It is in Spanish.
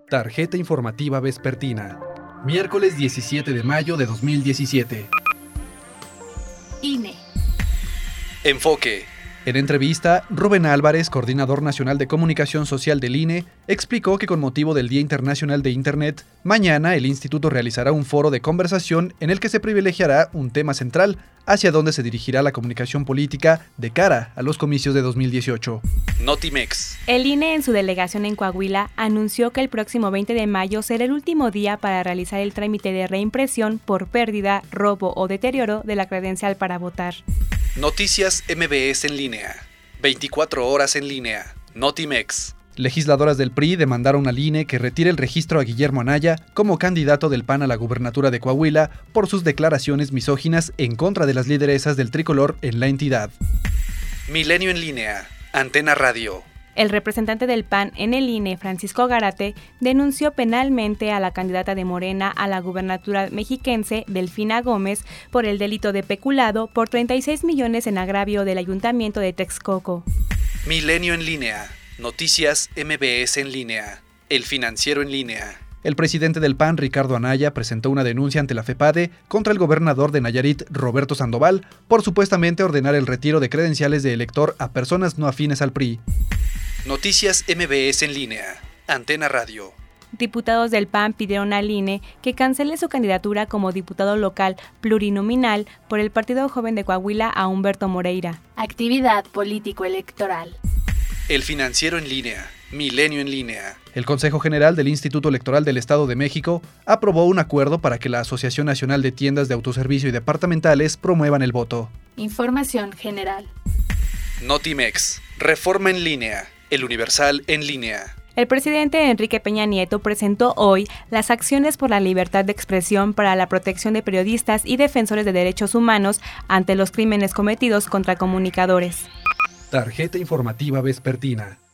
Tarjeta informativa vespertina. Miércoles 17 de mayo de 2017. INE. Enfoque. En entrevista, Rubén Álvarez, coordinador nacional de comunicación social del INE, explicó que con motivo del Día Internacional de Internet, mañana el instituto realizará un foro de conversación en el que se privilegiará un tema central hacia dónde se dirigirá la comunicación política de cara a los comicios de 2018. Notimex. El INE en su delegación en Coahuila anunció que el próximo 20 de mayo será el último día para realizar el trámite de reimpresión por pérdida, robo o deterioro de la credencial para votar. Noticias MBS en línea. 24 horas en línea. Notimex. Legisladoras del PRI demandaron al INE que retire el registro a Guillermo Anaya como candidato del PAN a la gubernatura de Coahuila por sus declaraciones misóginas en contra de las lideresas del tricolor en la entidad. Milenio en línea. Antena Radio. El representante del PAN en el INE, Francisco Gárate, denunció penalmente a la candidata de Morena a la gubernatura mexiquense, Delfina Gómez, por el delito de peculado por 36 millones en agravio del Ayuntamiento de Texcoco. Milenio en línea. Noticias MBS en línea. El Financiero en línea. El presidente del PAN, Ricardo Anaya, presentó una denuncia ante la FEPADE contra el gobernador de Nayarit, Roberto Sandoval, por supuestamente ordenar el retiro de credenciales de elector a personas no afines al PRI. Noticias MBS en línea. Antena Radio. Diputados del PAN pidieron al INE que cancele su candidatura como diputado local plurinominal por el Partido Joven de Coahuila a Humberto Moreira. Actividad político-electoral. El Financiero en línea. Milenio en línea. El Consejo General del Instituto Electoral del Estado de México aprobó un acuerdo para que la Asociación Nacional de Tiendas de Autoservicio y Departamentales promuevan el voto. Información general. Notimex. Reforma en línea. El Universal en línea. El presidente Enrique Peña Nieto presentó hoy las acciones por la libertad de expresión para la protección de periodistas y defensores de derechos humanos ante los crímenes cometidos contra comunicadores. Tarjeta informativa vespertina.